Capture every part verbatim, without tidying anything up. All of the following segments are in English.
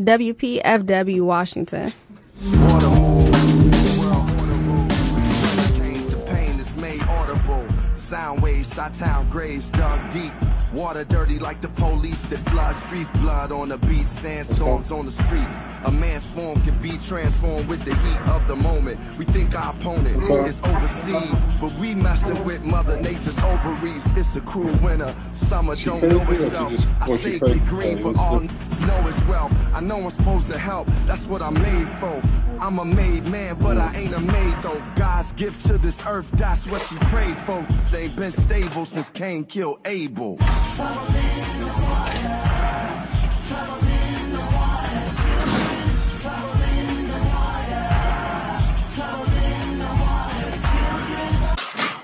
W P F W Washington. Water move, world order rules. Change the pain is made audible. Sound waves, Chi-Town graves dug deep. Water dirty like the police that flood streets. Blood on the beach, sandstorms on the streets. A man's form can be transformed with the heat of the moment. We think our opponent is overseas, but we messing with Mother Nature's ovaries. It's a cruel winter. Summer don't know itself. I say be green, but all know as well. I know I'm supposed to help. That's what I'm made for. I'm a made man, but I ain't a maid though. God's gift to this earth, that's what she prayed for. They ain't been stable since Cain killed Abel. Trouble in the water, trouble in the water, children, trouble in the water, trouble in the water, children.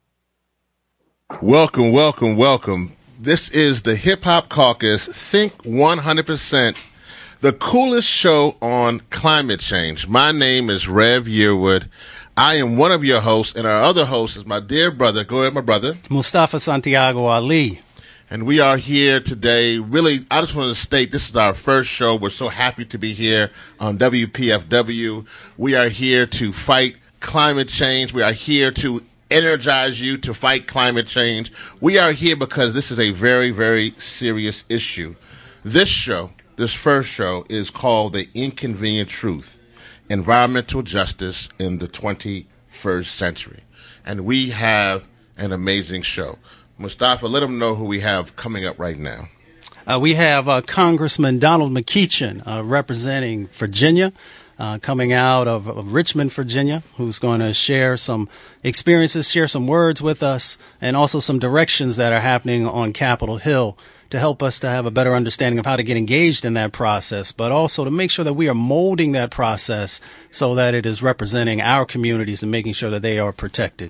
Welcome, welcome, welcome. This is the Hip Hop Caucus, Think one hundred percent, the coolest show on climate change. My name is Rev Yearwood. I am one of your hosts, and our other host is my dear brother. Go ahead, my brother. Mustafa Santiago Ali. And we are here today. Really, I just want to state this is our first show. We're so happy to be here on W P F W. We are here to fight climate change. We are here to energize you to fight climate change. We are here because this is a very, very serious issue. This show, this first show, is called The Inconvenient Truth, Environmental Justice in the twenty-first Century. And we have an amazing show. Mustafa, let them know who we have coming up right now. Uh, we have uh, Congressman Donald McEachin uh, representing Virginia, uh, coming out of, of Richmond, Virginia, who's going to share some experiences, share some words with us, and also some directions that are happening on Capitol Hill to help us to have a better understanding of how to get engaged in that process, but also to make sure that we are molding that process so that it is representing our communities and making sure that they are protected.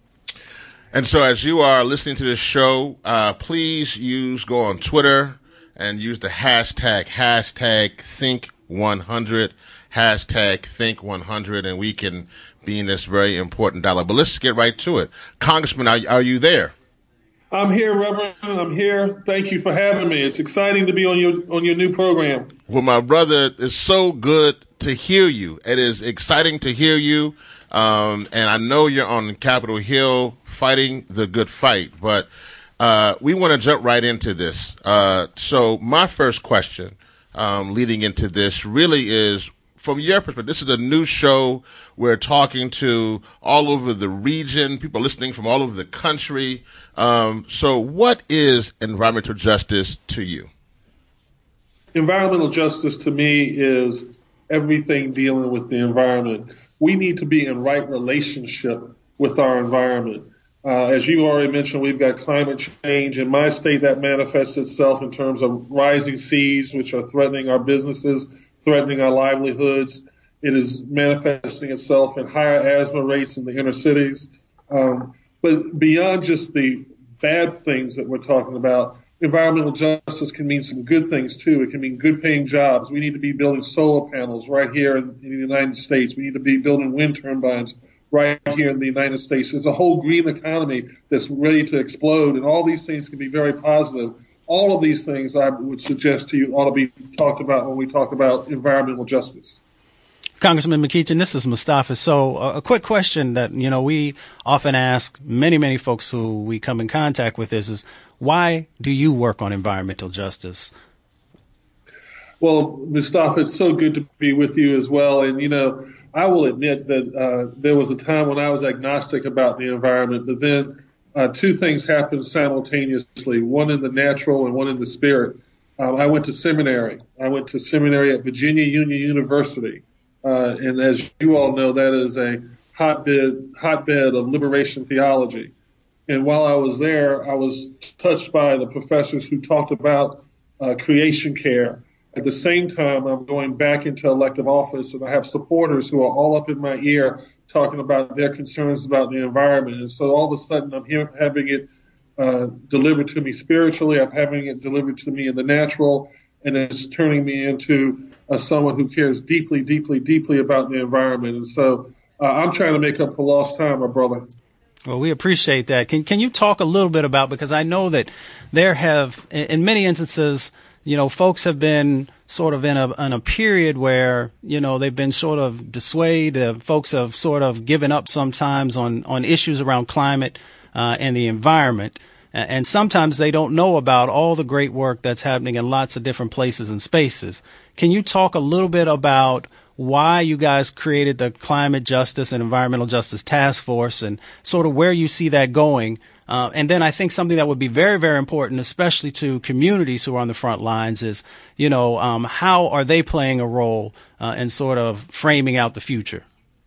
And so as you are listening to this show, uh, please use, go on Twitter and use the hashtag, hashtag Think one hundred, hashtag Think one hundred, and we can be in this very important dialogue. But let's get right to it. Congressman, are, are you there? I'm here, Reverend. I'm here. Thank you for having me. It's exciting to be on your on your new program. Well, my brother, it's so good to hear you. It is exciting to hear you. Um, and I know you're on Capitol Hill fighting the good fight, but uh, we want to jump right into this. Uh, so my first question um, leading into this really is, from your perspective, this is a new show. We're talking to all over the region, people listening from all over the country. Um, so what is environmental justice to you? Environmental justice to me is everything dealing with the environment. We need to be in right relationship with our environment. Uh, as you already mentioned, we've got climate change. In my state, that manifests itself in terms of rising seas, which are threatening our businesses, threatening our livelihoods. It is manifesting itself in higher asthma rates in the inner cities. Um, but beyond just the bad things that we're talking about, environmental justice can mean some good things too. It can mean good paying jobs. We need to be building solar panels right here in, in the United States. We need to be building wind turbines right here in the United States. There's a whole green economy that's ready to explode, and all these things can be very positive. All of these things I would suggest to you ought to be talked about when we talk about environmental justice. Congressman McEachin, this is Mustafa. So uh, a quick question that, you know, we often ask many, many folks who we come in contact with is, is why do you work on environmental justice? Well, Mustafa, it's so good to be with you as well. And, you know, I will admit that uh, there was a time when I was agnostic about the environment, but then uh, two things happened simultaneously, one in the natural and one in the spirit. Um, I went to seminary. I went to seminary at Virginia Union University. Uh, and as you all know, that is a hotbed, hotbed of liberation theology. And while I was there, I was touched by the professors who talked about uh, creation care. At the same time, I'm going back into elective office, and I have supporters who are all up in my ear talking about their concerns about the environment. And so all of a sudden, I'm here having it uh, delivered to me spiritually. I'm having it delivered to me in the natural, and it's turning me into uh, someone who cares deeply, deeply, deeply about the environment. And so uh, I'm trying to make up for lost time, my brother. Well, we appreciate that. Can can you talk a little bit about, because I know that there have, in many instances, you know, folks have been sort of in a in a period where, you know, they've been sort of dissuaded. Uh, folks have sort of given up sometimes on, on issues around climate uh, and the environment. And sometimes they don't know about all the great work that's happening in lots of different places and spaces. Can you talk a little bit about why you guys created the Climate Justice and Environmental Justice Task Force and sort of where you see that going? Uh, and then I think something that would be very, very important, especially to communities who are on the front lines, is, you know, um, how are they playing a role uh, in sort of framing out the future?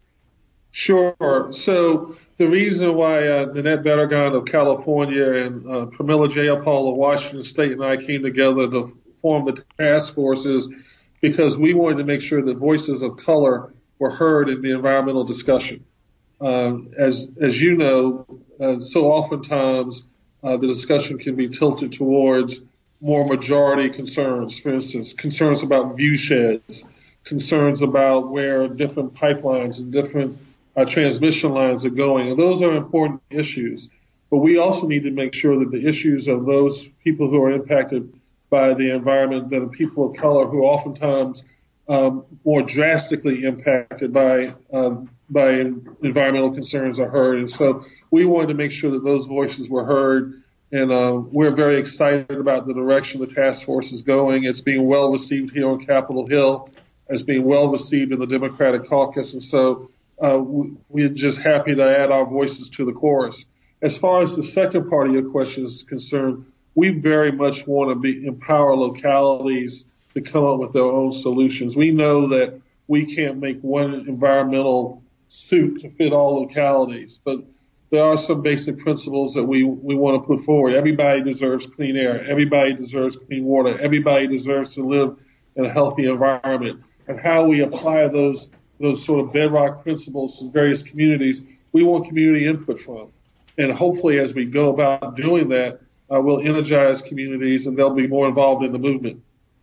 Sure. So the reason why uh, Nanette Bettergon of California and uh, Pramila Jayapal of Washington State and I came together to form the task force is because we wanted to make sure that voices of color were heard in the environmental discussion. Uh, as as you know, uh, so oftentimes uh, the discussion can be tilted towards more majority concerns. For instance, concerns about view sheds, concerns about where different pipelines and different uh, transmission lines are going. And those are important issues. But we also need to make sure that the issues of those people who are impacted by the environment, that are people of color who are oftentimes um, more drastically impacted by um, by environmental concerns are heard. And so we wanted to make sure that those voices were heard. And uh, we're very excited about the direction the task force is going. It's being well received here on Capitol Hill. It's being well received in the Democratic caucus. And so uh, we're just happy to add our voices to the chorus. As far as the second part of your question is concerned, we very much want to be empower localities to come up with their own solutions. We know that we can't make one environmental suit to fit all localities, but there are some basic principles that we, we want to put forward. Everybody deserves clean air. Everybody deserves clean water. Everybody deserves to live in a healthy environment. And how we apply those those sort of bedrock principles to various communities, we want community input from. And hopefully as we go about doing that, uh, we'll energize communities and they'll be more involved in the movement.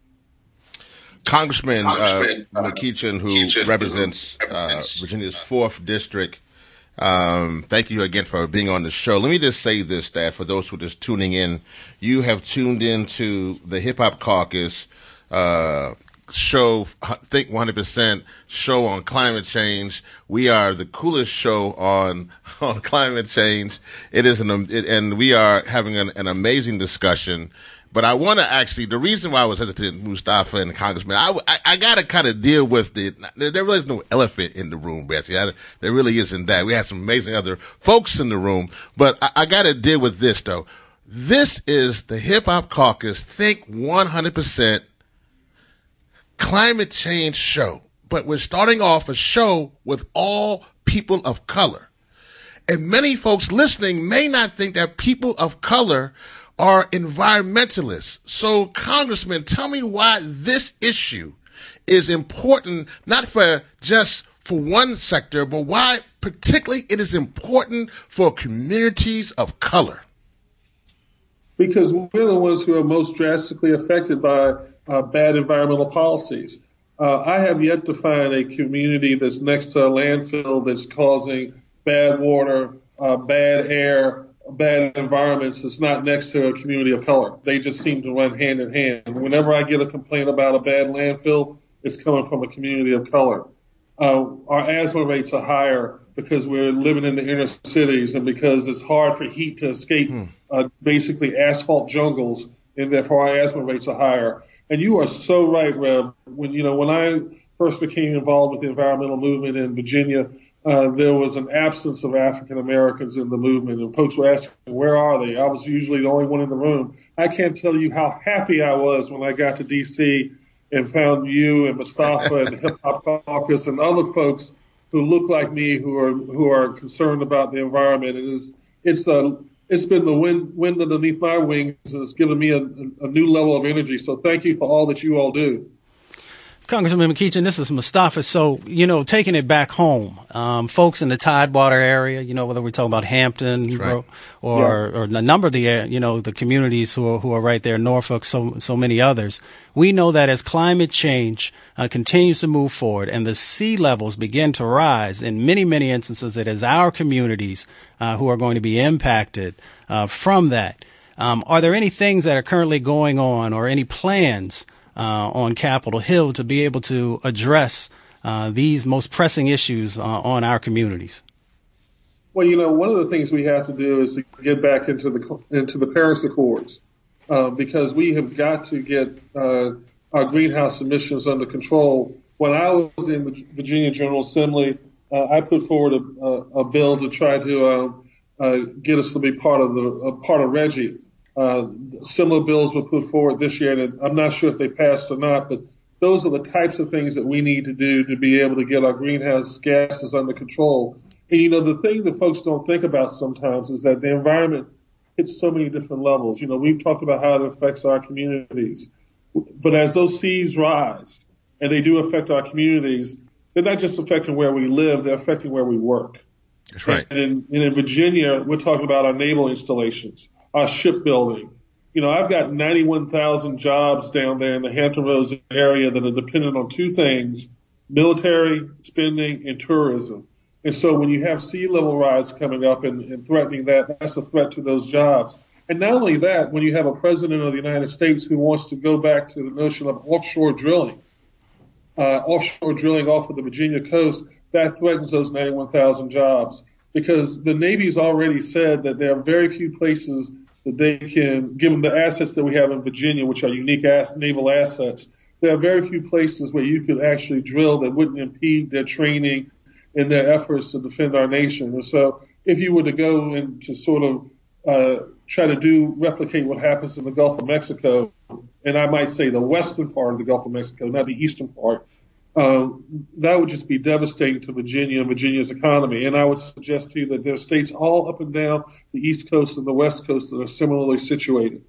Congressman, Congressman uh, McEachin, who McEachin, represents uh, Virginia's fourth district, um, thank you again for being on the show. Let me just say this, that for those who are just tuning in, you have tuned into the Hip Hop Caucus uh, show, Think one hundred percent show on climate change. We are the coolest show on on climate change. It is an, it, and we are having an, an amazing discussion. But I want to actually, the reason why I was hesitant, Mustafa and the Congressman, I, I, I got to kind of deal with the, there, there really is no elephant in the room, Bessie. I, there really isn't that. We have some amazing other folks in the room, but I, I got to deal with this, though. This is the Hip Hop Caucus Think one hundred percent climate change show. But we're starting off a show with all people of color. And many folks listening may not think that people of color are environmentalists. So, Congressman, tell me why this issue is important, not for just for one sector, but why particularly it is important for communities of color. Because we're the ones who are most drastically affected by uh, bad environmental policies. Uh, I have yet to find a community that's next to a landfill that's causing bad water, uh, bad air, bad environments that's not next to a community of color. They just seem to run hand in hand. Whenever I get a complaint about a bad landfill, it's coming from a community of color. Uh, our asthma rates are higher because we're living in the inner cities and because it's hard for heat to escape hmm. uh, basically asphalt jungles, and therefore our asthma rates are higher. And you are so right, Rev. When you know when I first became involved with the environmental movement in Virginia, Uh, there was an absence of African Americans in the movement, and folks were asking, where are they? I was usually the only one in the room. I can't tell you how happy I was when I got to D C and found you and Mustafa and the Hip Hop Caucus and other folks who look like me, who are who are concerned about the environment. It is it's a it's been the wind wind underneath my wings, and it's given me a, a new level of energy. So thank you for all that you all do. Congressman McEachin, this is Mustafa. So, you know, taking it back home, um, folks in the Tidewater area, you know, whether we're talking about Hampton right. or, yeah. or a number of the, uh, you know, the communities who are, who are right there, Norfolk, so, so many others, we know that as climate change uh, continues to move forward and the sea levels begin to rise, in many, many instances, it is our communities uh, who are going to be impacted uh, from that. Um, are there any things that are currently going on or any plans uh, on Capitol Hill to be able to address uh, these most pressing issues uh, on our communities? Well, you know, one of the things we have to do is to get back into the into the Paris Accords, uh, because we have got to get uh, our greenhouse emissions under control. When I was in the Virginia General Assembly, uh, I put forward a, a, a bill to try to uh, uh, get us to be part of the uh, part of RGGI. Uh, similar bills were put forward this year, and I'm not sure if they passed or not, but those are the types of things that we need to do to be able to get our greenhouse gases under control. And, you know, the thing that folks don't think about sometimes is that the environment hits so many different levels. You know, we've talked about how it affects our communities. But as those seas rise, and they do affect our communities, they're not just affecting where we live, they're affecting where we work. That's right. And in, and in Virginia, we're talking about our naval installations, our shipbuilding. You know, I've got ninety-one thousand jobs down there in the Hampton Roads area that are dependent on two things, military spending and tourism. And so when you have sea level rise coming up and, and threatening that, that's a threat to those jobs. And not only that, when you have a president of the United States who wants to go back to the notion of offshore drilling, uh, offshore drilling off of the Virginia coast, that threatens those ninety-one thousand jobs. Because the Navy's already said that there are very few places that they can, given the assets that we have in Virginia, which are unique ass, naval assets, there are very few places where you could actually drill that wouldn't impede their training in their efforts to defend our nation. And so if you were to go and to sort of uh, try to do, replicate what happens in the Gulf of Mexico, and I might say the western part of the Gulf of Mexico, not the eastern part, um, that would just be devastating to Virginia and Virginia's economy. And I would suggest to you that there are states all up and down the East Coast and the West Coast that are similarly situated.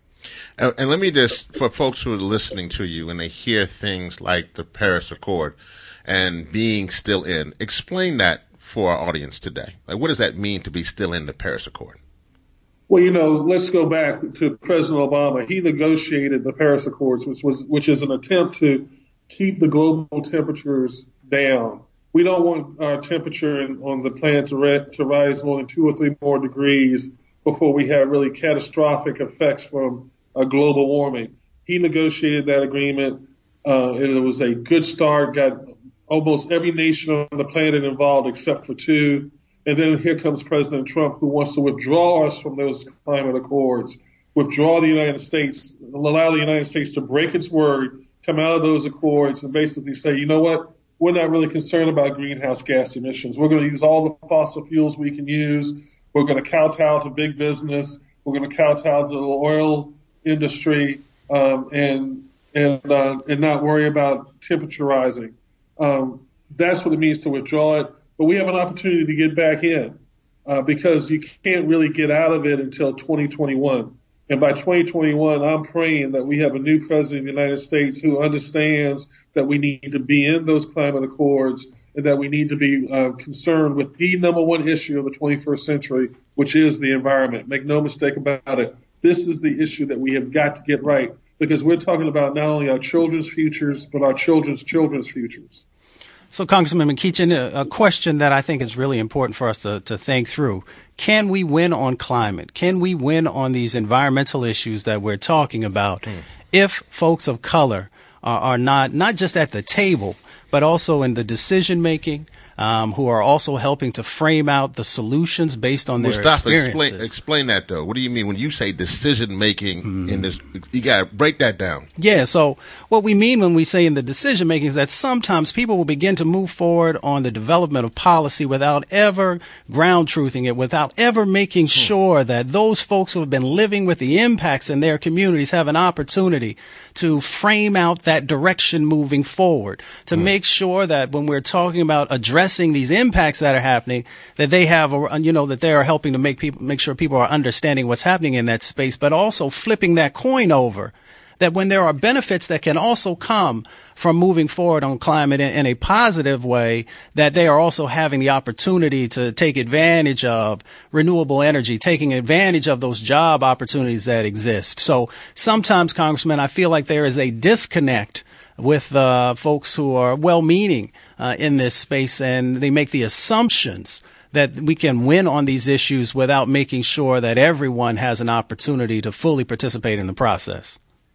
Uh, and let me just, for folks who are listening to you and they hear things like the Paris Accord and being still in, explain that for our audience today. Like, what does that mean to be still in the Paris Accord? Well, you know, let's go back to President Obama. He negotiated the Paris Accords, which was which is an attempt to keep the global temperatures down. We don't want our temperature in, on the planet to, re- to rise more than two or three more degrees before we have really catastrophic effects from uh, global warming. He negotiated that agreement, uh, and it was a good start, got almost every nation on the planet involved except for two. And then here comes President Trump, who wants to withdraw us from those climate accords, withdraw the United States, allow the United States to break its word, come out of those accords and basically say, you know what, we're not really concerned about greenhouse gas emissions. We're going to use all the fossil fuels we can use. We're going to kowtow to big business. We're going to kowtow to the oil industry, um, and and uh, and not worry about temperature rising. Um, that's what it means to withdraw it. But we have an opportunity to get back in uh, because you can't really get out of it until twenty twenty-one. And by twenty twenty-one, I'm praying that we have a new president of the United States who understands that we need to be in those climate accords and that we need to be uh, concerned with the number one issue of the twenty-first century, which is the environment. Make no mistake about it. This is the issue that we have got to get right because we're talking about not only our children's futures, but our children's children's futures. So, Congressman McEachin, a, a question that I think is really important for us to, to think through. Can we win on climate? Can we win on these environmental issues that we're talking about mm. if folks of color are, are not, not just at the table, but also in the decision making, um, who are also helping to frame out the solutions based on their Mustafa, experiences? Explain, explain that, though. What do you mean when you say decision making mm. in this? You got to break that down. Yeah. So what we mean when we say in the decision making is that sometimes people will begin to move forward on the development of policy without ever ground truthing it, without ever making hmm. sure that those folks who have been living with the impacts in their communities have an opportunity to frame out that direction moving forward, to hmm. make sure that when we're talking about addressing these impacts that are happening, that they have, a, you know, that they are helping to make people, make sure people are understanding what's happening in that space, but also flipping that coin over. That when there are benefits that can also come from moving forward on climate in, in a positive way, that they are also having the opportunity to take advantage of renewable energy, taking advantage of those job opportunities that exist. So sometimes, Congressman, I feel like there is a disconnect with uh, folks who are well-meaning uh, in this space, and they make the assumptions that we can win on these issues without making sure that everyone has an opportunity to fully participate in the process.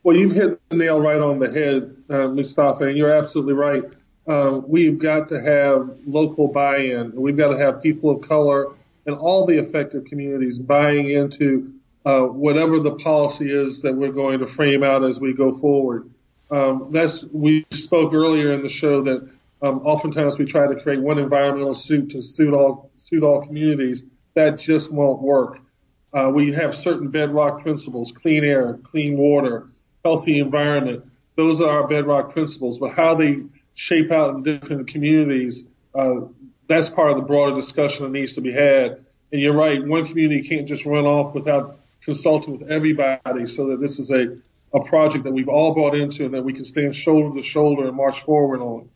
Well, you've hit the nail right on the head, uh, Mustafa, and you're absolutely right. Uh, we've got to have local buy-in. We've got to have people of color and all the affected communities buying into uh, whatever the policy is that we're going to frame out as we go forward. Um, that's we spoke earlier in the show that um, oftentimes we try to create one environmental suit to suit all suit all communities. That just won't work. Uh, we have certain bedrock principles: clean air, clean water, healthy environment. Those are our bedrock principles. But how they shape out in different communities, uh, that's part of the broader discussion that needs to be had. And you're right, one community can't just run off without consulting with everybody, so that this is a, a project that we've all bought into and that we can stand shoulder to shoulder and march forward on.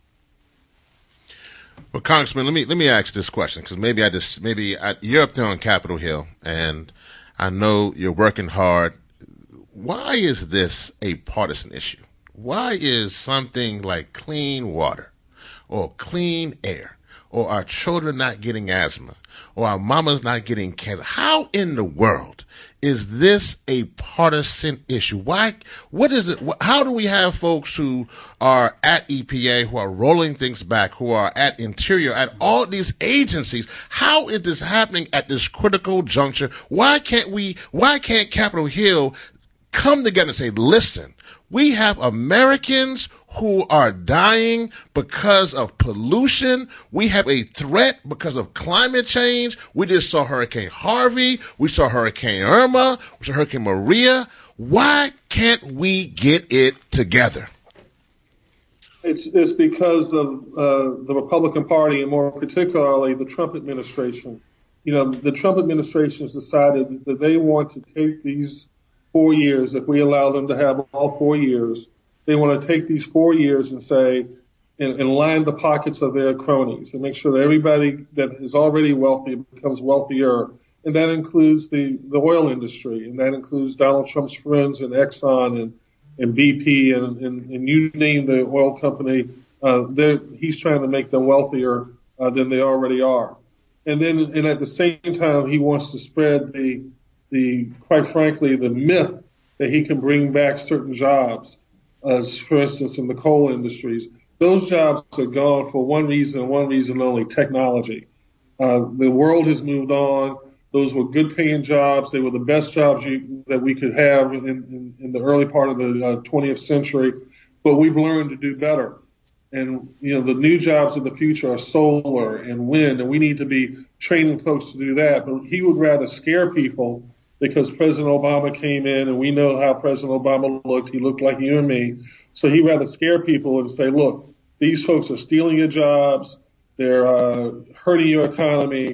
Well, Congressman, let me let me ask this question, because maybe I just maybe I, you're up there on Capitol Hill, and I know you're working hard. Why is this a partisan issue? Why is something like clean water or clean air or our children not getting asthma or our mamas not getting cancer, how in the world is this a partisan issue? Why? What is it? How do we have folks who are at E P A, who are rolling things back, who are at Interior, at all these agencies? How is this happening at this critical juncture? Why can't we, why can't Capitol Hill come together and say, listen, we have Americans who are dying because of pollution. We have a threat because of climate change. We just saw Hurricane Harvey. We saw Hurricane Irma. We saw Hurricane Maria. Why can't we get it together? It's, it's because of uh, the Republican Party, and more particularly the Trump administration. You know, the Trump administration has decided that they want to take these four years, if we allow them to have all four years, they want to take these four years and say, and, and line the pockets of their cronies and make sure that everybody that is already wealthy becomes wealthier. And that includes the, the oil industry, and that includes Donald Trump's friends and Exxon and, and B P and, and, and you name the oil company. Uh, he's trying to make them wealthier uh, than they already are. And then, and at the same time, he wants to spread the the, quite frankly, the myth that he can bring back certain jobs, as for instance, in the coal industries. Those jobs are gone for one reason and one reason only: technology. Uh, the world has moved on. Those were good paying jobs. They were the best jobs you, that we could have in, in, in the early part of the uh, twentieth century. But we've learned to do better. And, you know, the new jobs of the future are solar and wind, and we need to be training folks to do that. But he would rather scare people, because President Obama came in, and we know how President Obama looked. He looked like you and me. So he'd rather scare people and say, look, these folks are stealing your jobs. They're uh, hurting your economy.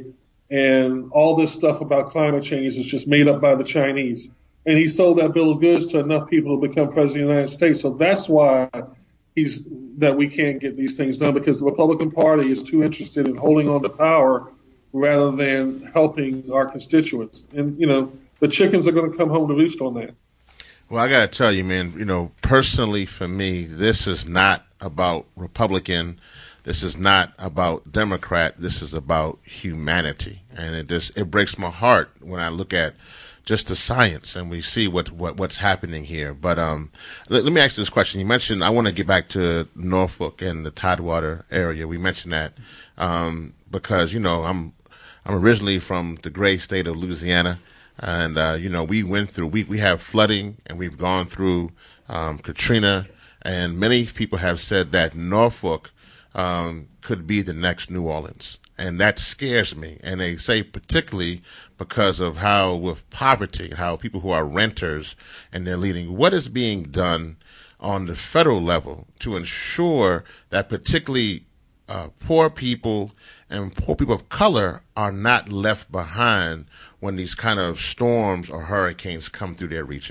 And all this stuff about climate change is just made up by the Chinese. And he sold that bill of goods to enough people to become president of the United States. So that's why he's that we can't get these things done, because the Republican Party is too interested in holding on to power rather than helping our constituents. And, you know, the chickens are going to come home to roost on that. Well, I got to tell you, man, you know, personally for me, this is not about Republican. This is not about Democrat. This is about humanity. And it just, it breaks my heart when I look at just the science and we see what, what what's happening here. But um, let, let me ask you this question. You mentioned, I want to get back to Norfolk and the Tidewater area. We mentioned that um, because, you know, I'm I'm originally from the great state of Louisiana. And, uh, you know, we went through, we, we have flooding, and we've gone through um, Katrina, and many people have said that Norfolk um, could be the next New Orleans. And that scares me. And they say particularly because of how, with poverty, how people who are renters and they're leading, what is being done on the federal level to ensure that particularly uh, poor people and poor people of color are not left behind when these kind of storms or hurricanes come through their region?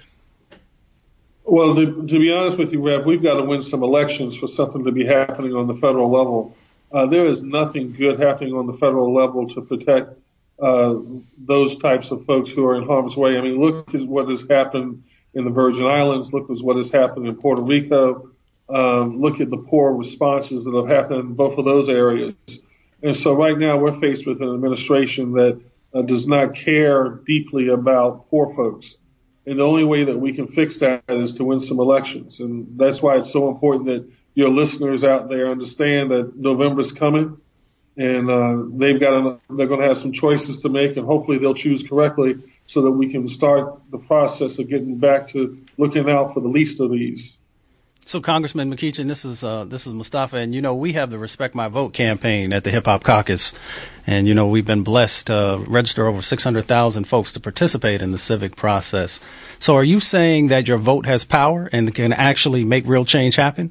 Well, to, to be honest with you, Rev, we've got to win some elections for something to be happening on the federal level. Uh, there is nothing good happening on the federal level to protect uh, those types of folks who are in harm's way. I mean, look at what has happened in the Virgin Islands. Look at what has happened in Puerto Rico. Um, look at the poor responses that have happened in both of those areas. And so right now we're faced with an administration that uh, does not care deeply about poor folks. And the only way that we can fix that is to win some elections. And that's why it's so important that your listeners out there understand that November's coming, and uh, they've got a, they're going to have some choices to make, and hopefully they'll choose correctly so that we can start the process of getting back to looking out for the least of these. So, Congressman McEachin, this is uh, this is Mustafa, and you know we have the Respect My Vote campaign at the Hip Hop Caucus, and you know we've been blessed to register over six hundred thousand folks to participate in the civic process. So, are you saying that your vote has power and can actually make real change happen?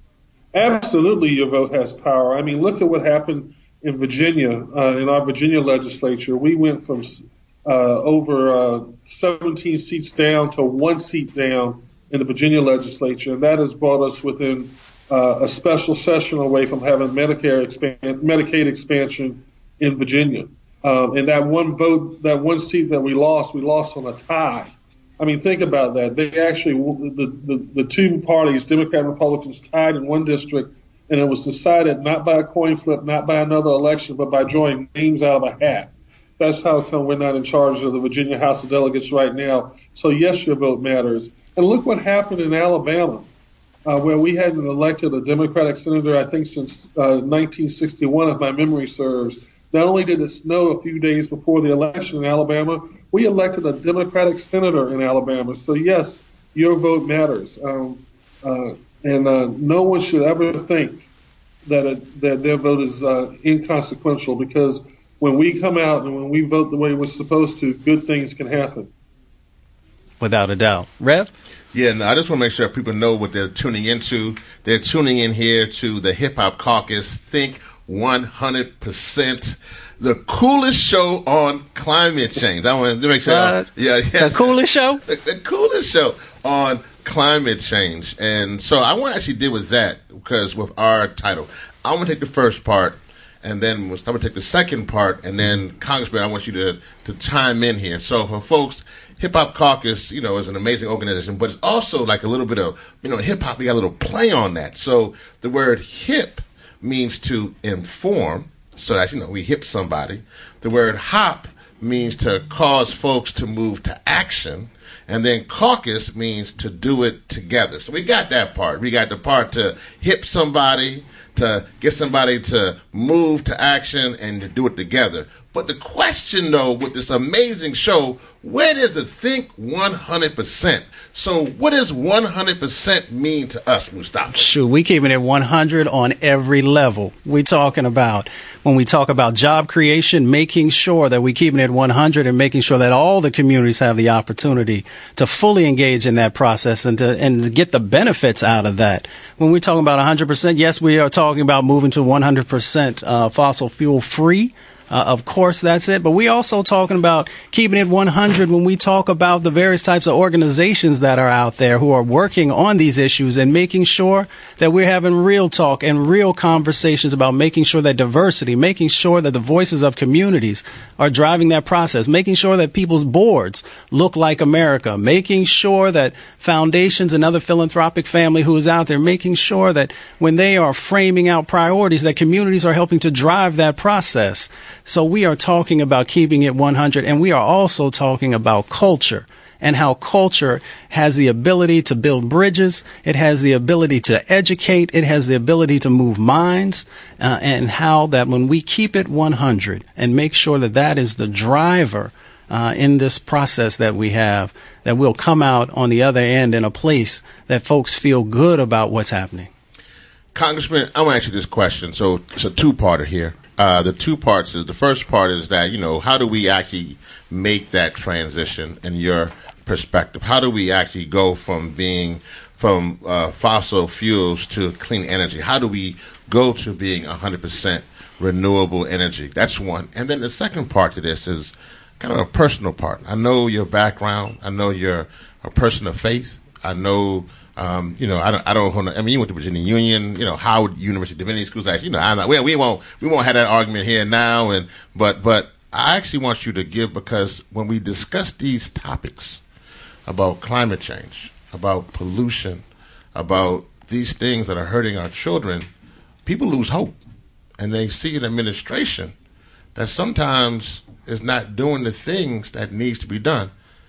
Absolutely, your vote has power. I mean, look at what happened in Virginia, uh, in our Virginia legislature. We went from uh, over uh, seventeen seats down to one seat down in the Virginia legislature, and that has brought us within uh, a special session away from having Medicare expand, Medicaid expansion in Virginia. Um, and that one vote, that one seat that we lost, we lost on a tie. I mean, think about that. They actually, the, the, the two parties, Democrat and Republicans, tied in one district, and it was decided not by a coin flip, not by another election, but by drawing names out of a hat. That's how come we're not in charge of the Virginia House of Delegates right now. So, yes, your vote matters. And look what happened in Alabama, uh, where we hadn't elected a Democratic senator, I think, since uh, nineteen sixty-one, if my memory serves. Not only did it snow a few days before the election in Alabama, we elected a Democratic senator in Alabama. So, yes, your vote matters. Um, uh, and uh, no one should ever think that, it, that their vote is uh, inconsequential, because when we come out and when we vote the way we're supposed to, good things can happen. Without a doubt. Rev? Yeah, no, I just want to make sure people know what they're tuning into. They're tuning in here to the Hip Hop Caucus. Think one hundred percent the coolest show on climate change. I want to make sure. Uh, yeah, yeah. The coolest show? The, the coolest show on climate change. And so I want to actually deal with that, because with our title, I'm going to take the first part, and then I'm going to take the second part, and then, Congressman, I want you to, to chime in here. So for folks, Hip Hop Caucus, you know, is an amazing organization, but it's also like a little bit of, you know, hip hop, we got a little play on that. So the word hip means to inform, so that, you know, we hip somebody. The word hop means to cause folks to move to action. And then caucus means to do it together. So we got that part. We got the part to hip somebody, to get somebody to move to action and to do it together. But the question, though, with this amazing show, where does the think one hundred percent? So what does one hundred percent mean to us, Mustafa? Sure, we keeping it one hundred on every level. We talking about, when we talk about job creation, making sure that we keeping it one hundred and making sure that all the communities have the opportunity to fully engage in that process and to and to get the benefits out of that. When we're talking about one hundred percent, yes, we are talking about moving to one hundred percent uh, fossil fuel free. Uh, of course, that's it. But we also talking about keeping it one hundred when we talk about the various types of organizations that are out there who are working on these issues and making sure that we're having real talk and real conversations about making sure that diversity, making sure that the voices of communities are driving that process, making sure that people's boards look like America, making sure that foundations and other philanthropic family who is out there, making sure that when they are framing out priorities, that communities are helping to drive that process. So we are talking about keeping it one hundred, and we are also talking about culture and how culture has the ability to build bridges. It has the ability to educate. It has the ability to move minds, uh, and how that when we keep it one hundred and make sure that that is the driver uh, in this process that we have, that we'll come out on the other end in a place that folks feel good about what's happening. Congressman, I want to ask you this question. So it's a two-parter here. Uh, the two parts is, the first part is that, you know, how do we actually make that transition in your perspective? How do we actually go from being from uh, fossil fuels to clean energy? How do we go to being one hundred percent renewable energy? That's one. And then the second part to this is kind of a personal part. I know your background. I know you're a person of faith. I know Um, you know, I don't, I don't, I mean, you went to Virginia Union, you know, Howard University Divinity Schools. Like, you know, I'm not, we, we won't, we won't have that argument here now. And, but, but I actually want you to give, because when we discuss these topics about climate change, about pollution, about these things that are hurting our children, people lose hope, and they see an administration that sometimes is not doing the things that needs to be done.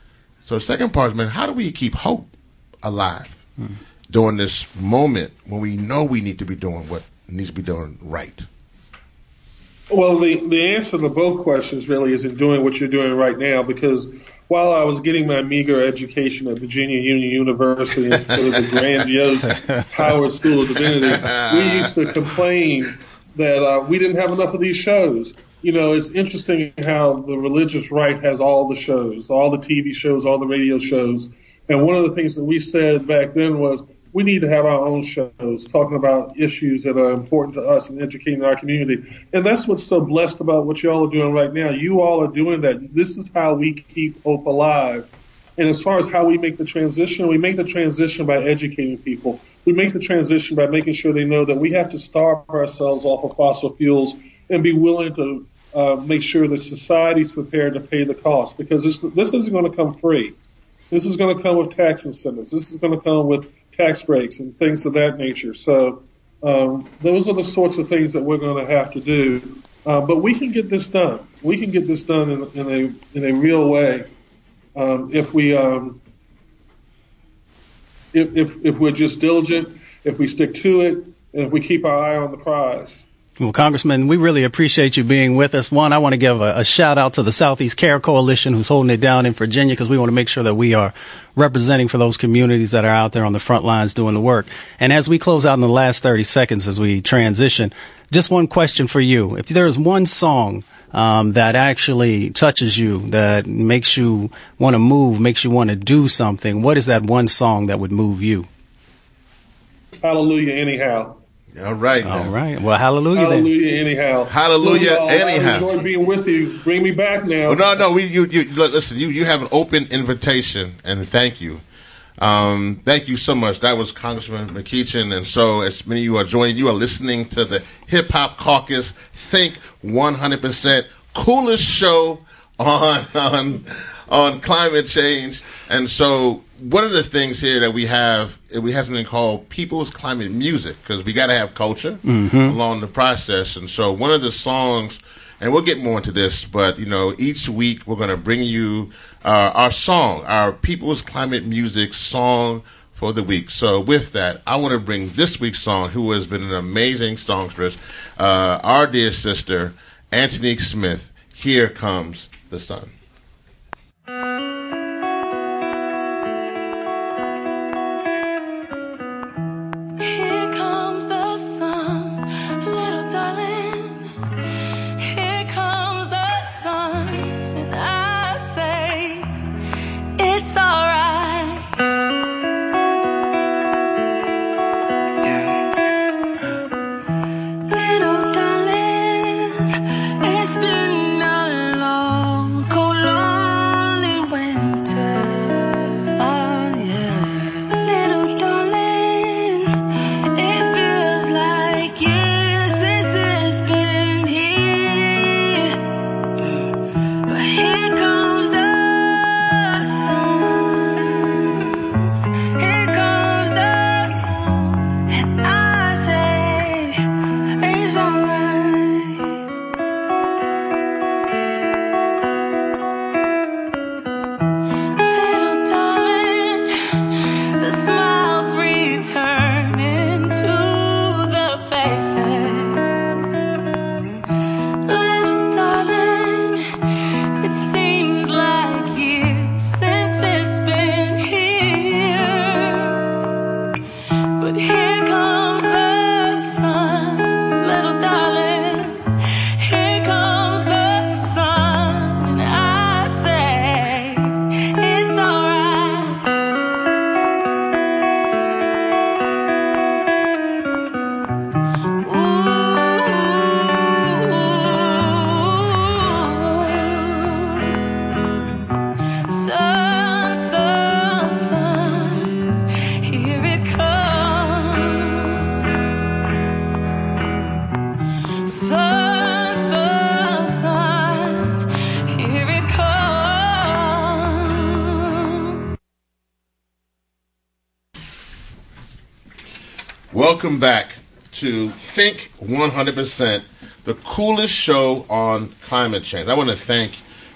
So the second part is, man, how do we keep hope alive hmm. during this moment when we know we need to be doing what needs to be done right? Well, the, the answer to both questions really is in doing what you're doing right now, because while I was getting my meager education at Virginia Union University instead of the grandiose Howard School of Divinity, we used to complain that uh, we didn't have enough of these shows. You know, it's interesting how the religious right has all the shows, all the T V shows, all the radio shows. And one of the things that we said back then was we need to have our own shows talking about issues that are important to us and educating our community. And that's what's so blessed about what y'all are doing right now. You all are doing that. This is how we keep hope alive. And as far as how we make the transition, we make the transition by educating people. We make the transition by making sure they know that we have to starve ourselves off of fossil fuels and be willing to uh, make sure that society's prepared to pay the cost, because this, this isn't going to come free. This is going to come with tax incentives. This is going to come with tax breaks and things of that nature. So um, those are the sorts of things that we're going to have to do. Uh, but we can get this done. We can get this done in, in a in a real way um, if we um, if, if if we're just diligent, if we stick to it, and if we keep our eye on the prize. Well, Congressman, we really appreciate you being with us. One, I want to give a, a shout out to the Southeast Care Coalition, who's holding it down in Virginia, because we want to make sure that we are representing for those communities that are out there on the front lines doing the work. And as we close out in the last thirty seconds, as we transition, just one question for you. If there is one song um, that actually touches you, that makes you want to move, makes you want to do something, what is that one song that would move you? Hallelujah, anyhow. All right. All now. right. Well, hallelujah. Hallelujah, then. anyhow. Hallelujah, Well, anyhow. I enjoyed being with you. Bring me back now. Oh, no, no. We, you, you, look, listen. You, you have an open invitation, and thank you. Um, thank you so much. That was Congressman McEachin, and so as many of you are joining, you are listening to the Hip Hop Caucus. Think one hundred percent coolest show on on on climate change, and so. One of the things here that we have, we have something called People's Climate Music, because we got to have culture mm-hmm. along the process. And so one of the songs, and we'll get more into this, but, you know, each week we're going to bring you uh, our song, our People's Climate Music song for the week. So with that, I want to bring this week's song, who has been an amazing songstress, uh, our dear sister, Antonique Smith, Here Comes the Sun. Welcome back to Think one hundred percent, the coolest show on climate change. I want to thank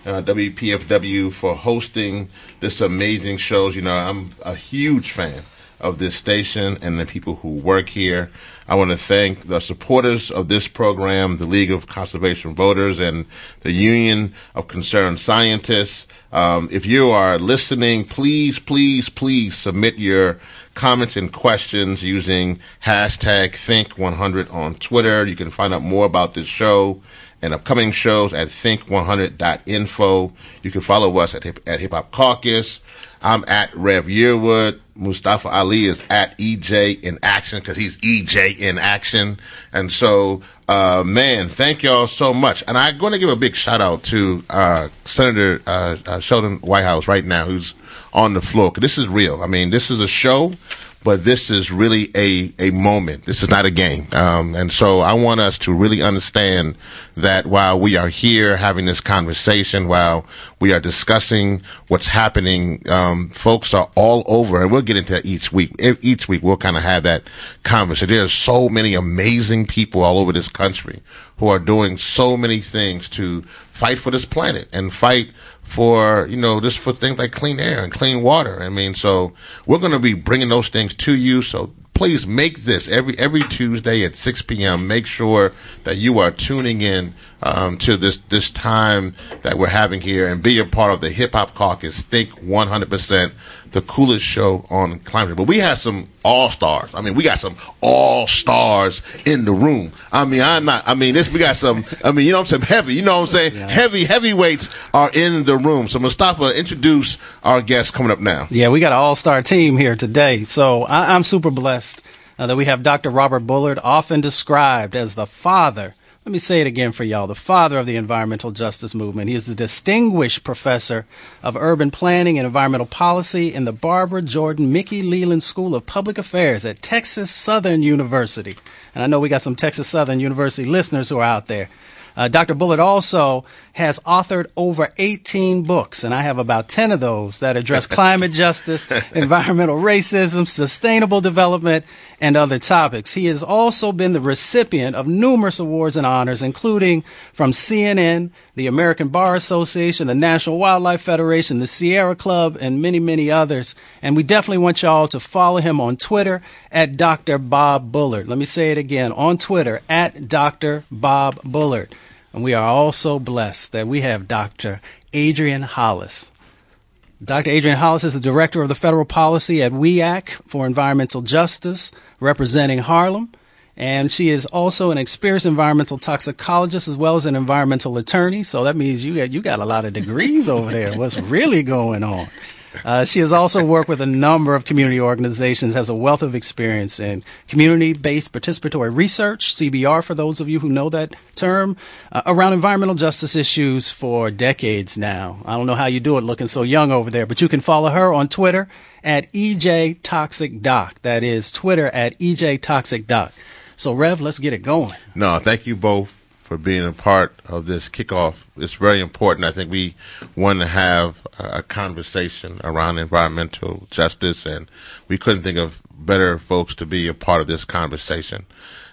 uh, W P F W, for hosting this amazing shows. You know, I'm a huge fan of this station and the people who work here. I want to thank the supporters of this program, the League of Conservation Voters and the Union of Concerned Scientists. Um, if you are listening, please, please, please submit your comments and questions using hashtag think one hundred on Twitter. You can find out more about this show and upcoming shows at think one hundred dot info. You can follow us at, Hip, at Hip Hop Caucus. I'm at Rev Yearwood. Mustafa Ali is at E J in Action because he's E J in Action. And so, uh, man, thank y'all so much. And I'm going to give a big shout out to uh, Senator uh, uh, Sheldon Whitehouse right now, who's on the floor. 'Cause this is real. I mean, this is a show, but this is really a, a moment. This is not a game. Um, and so I want us to really understand that while we are here having this conversation, while we are discussing what's happening, um, folks are all over, and we'll get into that each week. Each week we'll kind of have that conversation. There's so many amazing people all over this country who are doing so many things to fight for this planet and fight for, you know, just for things like clean air and clean water. I mean, so we're going to be bringing those things to you. So please make this every every Tuesday at six p.m. Make sure that you are tuning in um, to this this time that we're having here and be a part of the Hip Hop Caucus. Think one hundred percent the coolest show on climate. But we have some all-stars. I mean, we got some all-stars in the room. I mean, I'm not, I mean, this, we got some, I mean, you know what I'm saying, heavy, you know what I'm saying? Yeah. Heavy, heavyweights are in the room. So Mustafa, introduce our guests coming up now. Yeah, we got an all-star team here today. So I, I'm super blessed uh, that we have Doctor Robert Bullard, often described as the father. Let me say it again for y'all. The father of the environmental justice movement. He is the distinguished professor of urban planning and environmental policy in the Barbara Jordan Mickey Leland School of Public Affairs at Texas Southern University. And I know we got some Texas Southern University listeners who are out there. Uh, Doctor Bullard also has authored over eighteen books, and I have about ten of those that address climate justice, environmental racism, sustainable development, and other topics. He has also been the recipient of numerous awards and honors, including from C N N, the American Bar Association, the National Wildlife Federation, the Sierra Club, and many, many others. And we definitely want y'all to follow him on Twitter at Doctor Bob Bullard. Let me say it again, on Twitter at Doctor Bob Bullard. And we are also blessed that we have Doctor Adrienne Hollis. Doctor Adrienne Hollis is the director of the federal policy at W E A C for environmental justice, representing Harlem. And she is also an experienced environmental toxicologist as well as an environmental attorney. So that means you got, you got a lot of degrees over there. What's really going on? Uh, she has also worked with a number of community organizations, has a wealth of experience in community-based participatory research, C B R for those of you who know that term, uh, around environmental justice issues for decades now. I don't know how you do it looking so young over there, but you can follow her on Twitter at E J Toxic Doc. That is Twitter at E J Toxic Doc. So, Rev, let's get it going. No, thank you both for being a part of this kickoff. It's very important. I think we want to have a conversation around environmental justice, and we couldn't think of better folks to be a part of this conversation.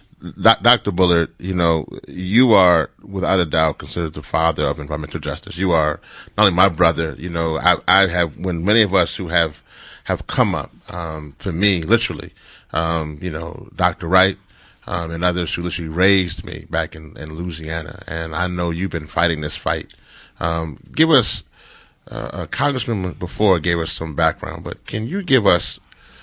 Doctor Bullard, you know, you are without a doubt considered the father of environmental justice. You are not only my brother, you know, I, I have, when many of us who have, have come up, um, for me, literally, um, you know, Doctor Wright, Um, and others who literally raised me back in, in Louisiana. And I know you've been fighting this fight. Um, give us, uh, a congressman before gave us some background, but can you give us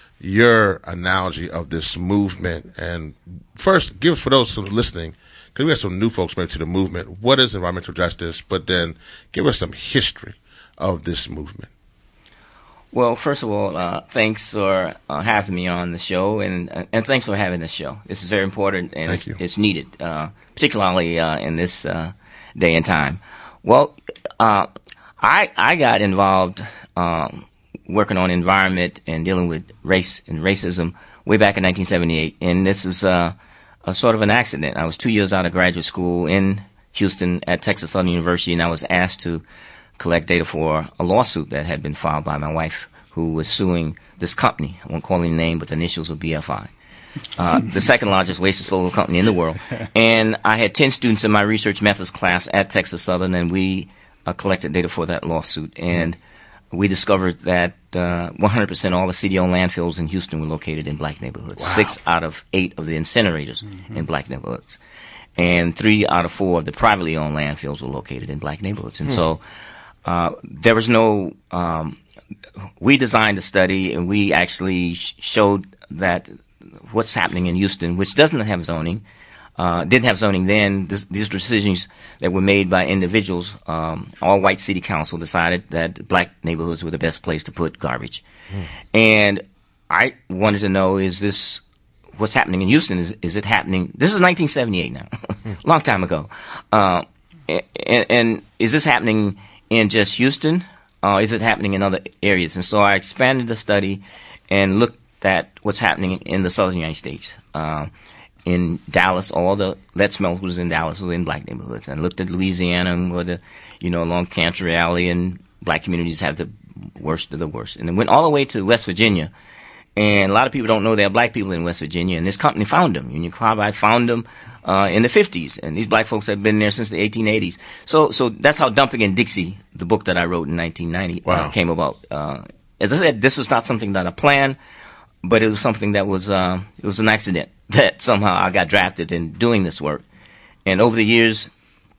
your analogy of this movement? And first, give us, for those who are listening, because we have some new folks maybe to the movement, what is environmental justice? But then give us some history of this movement. Well, first of all, uh, thanks for uh, having me on the show, and uh, and thanks for having this show. This is very important, and it's, it's needed, uh, particularly uh, in this uh, day and time. Well, uh, I I got involved um, working on environment and dealing with race and racism way back in nineteen seventy-eight, and this is uh, a sort of an accident. I was two years out of graduate school in Houston at Texas Southern University, and I was asked to collect data for a lawsuit that had been filed by my wife, who was suing this company. I won't call any name, but the initials were B F I, uh, the second largest waste disposal company in the world. And I had ten students in my research methods class at Texas Southern, and we uh, collected data for that lawsuit, and we discovered that uh, one hundred percent all the city-owned landfills in Houston were located in black neighborhoods. Wow. Six out of eight of the incinerators mm-hmm. in black neighborhoods. And three out of four of the privately owned landfills were located in black neighborhoods. And hmm. so uh, there was no um, – we designed a study, and we actually sh- showed that what's happening in Houston, which doesn't have zoning, uh, didn't have zoning then. This, these decisions that were made by individuals, um, all white city council decided that black neighborhoods were the best place to put garbage. Hmm. And I wanted to know, is this what's happening in Houston? Is, is it happening? This is nineteen seventy-eight now, long time ago. Uh, and, and is this happening in just Houston? Uh, is it happening in other areas? And so I expanded the study and looked at what's happening in the southern United States. Uh, in Dallas, all the lead smells was in Dallas, was in black neighborhoods. And looked at Louisiana, where the, you know, along Cancer Alley, and black communities have the worst of the worst. And then went all the way to West Virginia. And a lot of people don't know there are black people in West Virginia, and this company found them. Union Carbide found them uh, in the fifties, and these black folks have been there since the eighteen eighties. So, so that's how Dumping in Dixie, the book that I wrote in nineteen ninety, wow. uh, came about. Uh, as I said, this was not something that I planned, but it was something that was uh, it was an accident that somehow I got drafted in doing this work. And over the years,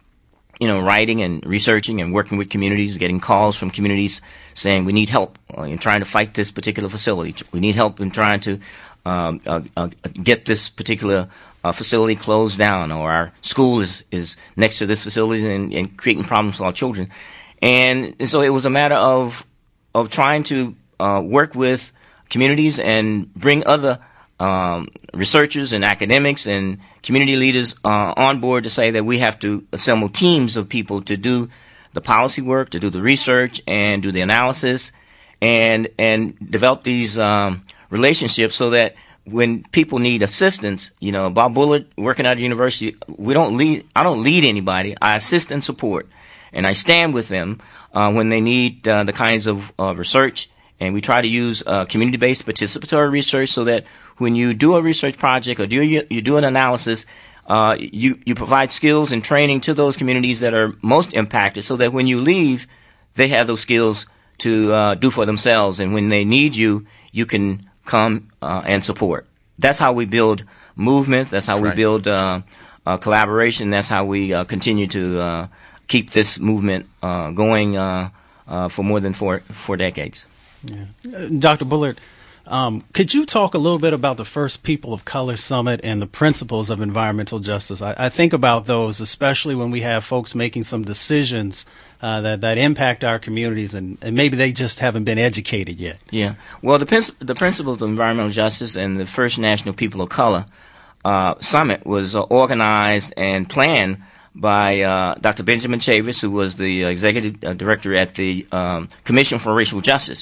you know, writing and researching and working with communities, getting calls from communities saying we need help uh, in trying to fight this particular facility. We need help in trying to um, uh, uh, get this particular uh, facility closed down, or our school is, is next to this facility and, and creating problems for our children. And, and so it was a matter of of trying to uh, work with communities and bring other Um, researchers and academics and community leaders uh, on board to say that we have to assemble teams of people to do the policy work, to do the research, and do the analysis, and and develop these um, relationships so that when people need assistance, you know, Bob Bullard working at a university, we don't lead. I don't lead anybody. I assist and support, and I stand with them uh, when they need uh, the kinds of uh, research. And we try to use uh, community-based participatory research so that when you do a research project or do you, you do an analysis, uh, you, you provide skills and training to those communities that are most impacted so that when you leave, they have those skills to uh, do for themselves. And when they need you, you can come uh, and support. That's how we build movement. That's how right. we build uh, uh, collaboration. That's how we uh, continue to uh, keep this movement uh, going uh, uh, for more than four, four decades. Yeah. Uh, Doctor Bullard, um, could you talk a little bit about the first People of Color Summit and the principles of environmental justice? I, I think about those, especially when we have folks making some decisions uh, that, that impact our communities, and, and maybe they just haven't been educated yet. Yeah. Well, the, the principles of environmental justice and the first National People of Color uh, Summit was uh, organized and planned by uh, Doctor Benjamin Chavis, who was the uh, executive uh, director at the um, Commission for Racial Justice.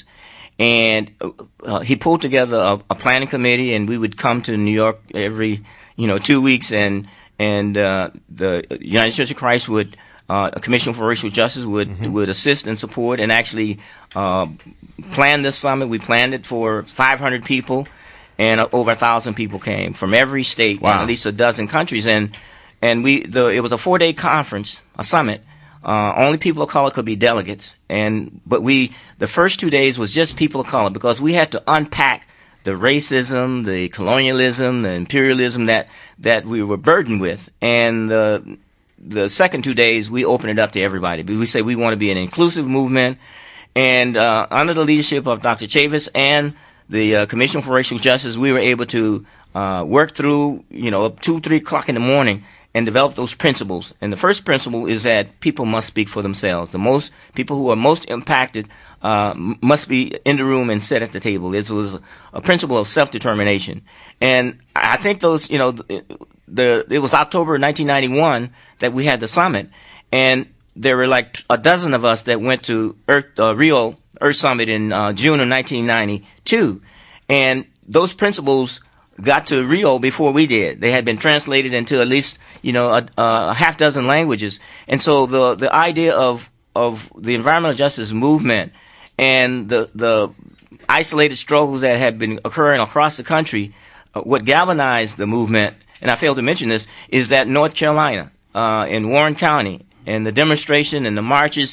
And uh, he pulled together a, a planning committee, and we would come to New York every, you know, two weeks, and and uh, the United Church of Christ would, uh, a Commission for Racial Justice would mm-hmm. would assist and support and actually uh, plan this summit. We planned it for five hundred people, and uh, over a thousand people came from every state, wow. and at least a dozen countries, and and we the it was a four day conference, a summit. Uh, only people of color could be delegates, and but we the first two days was just people of color because we had to unpack the racism, the colonialism, the imperialism that that we were burdened with. And the the second two days we opened it up to everybody. We say we want to be an inclusive movement, and uh, under the leadership of Doctor Chavis and the uh, Commission for Racial Justice, we were able to uh, work through, you know, up two, three o'clock in the morning and develop those principles. And the first principle is that people must speak for themselves. The most people who are most impacted uh, must be in the room and sit at the table. This was a principle of self-determination. And I think those, you know, the, the it was October nineteen ninety-one that we had the summit, and there were like a dozen of us that went to Earth, uh, Rio Earth Summit in uh, June of nineteen ninety-two, and those principles got to Rio before we did. They had been translated into at least, you know, a, a half dozen languages. And so the the idea of of the environmental justice movement and the the isolated struggles that had been occurring across the country, uh, what galvanized the movement, and I failed to mention this, is that North Carolina, uh, in Warren County, and the demonstration and the marches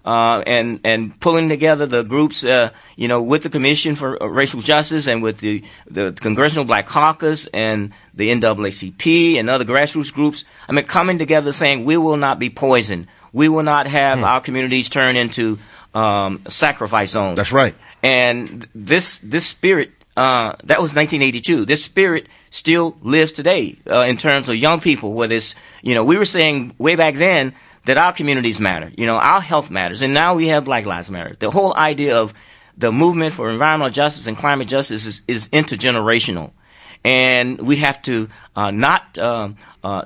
uh, and and pulling together the groups, uh, you know, with the Commission for Racial Justice and with the the Congressional Black Caucus and the N double A C P and other grassroots groups. I mean, coming together saying we will not be poisoned. We will not have hmm. our communities turn into um, sacrifice zones. That's right. And this this spirit, uh, that was nineteen eighty-two. This spirit still lives today uh, in terms of young people. Where this, you know, we were saying way back then that our communities matter. You know, our health matters, and now we have Black Lives Matter. The whole idea of the movement for environmental justice and climate justice is, is intergenerational, and we have to uh, not uh, uh,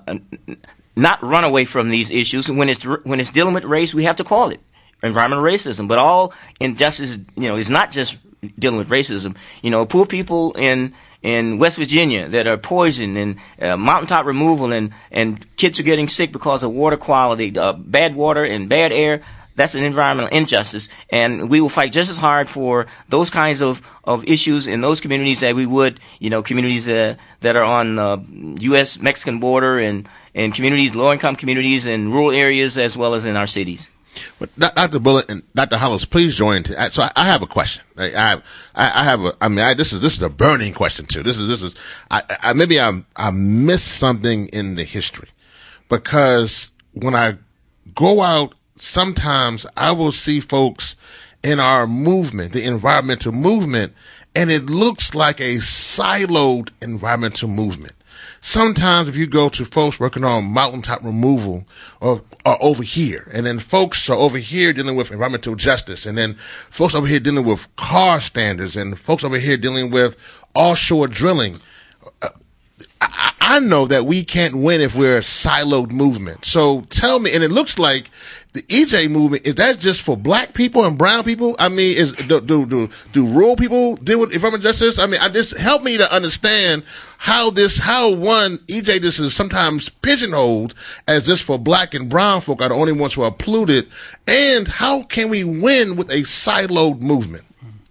not run away from these issues. And when it's when it's dealing with race, we have to call it environmental racism. But all injustice, you know, is not just dealing with racism. You know, poor people in in West Virginia that are poisoned, and uh, mountaintop removal, and, and kids are getting sick because of water quality, uh, bad water and bad air. That's an environmental injustice, and we will fight just as hard for those kinds of, of issues in those communities that we would, you know, communities that, that are on the U S Mexican border, and, and communities, low-income communities in rural areas, as well as in our cities. But Doctor Bullitt and Doctor Hollis, please join. To, so I, I have a question. I have, I have a. I mean, I, this is this is a burning question too. This is this is. I, I maybe I I missed something in the history, because when I go out, sometimes I will see folks in our movement, the environmental movement, and it looks like a siloed environmental movement. Sometimes if you go to folks working on mountaintop removal or, or over here, and then folks are over here dealing with environmental justice, and then folks over here dealing with car standards, and folks over here dealing with offshore drilling. Uh, I, I know that we can't win if we're a siloed movement. So tell me, and it looks like the E J movement, is that just for black people and brown people? I mean, is do do do, do rural people deal with environmental justice? I mean, I just help me to understand how this, how one E J this is sometimes pigeonholed as just for black and brown folk are the only ones who are polluted, and how can we win with a siloed movement?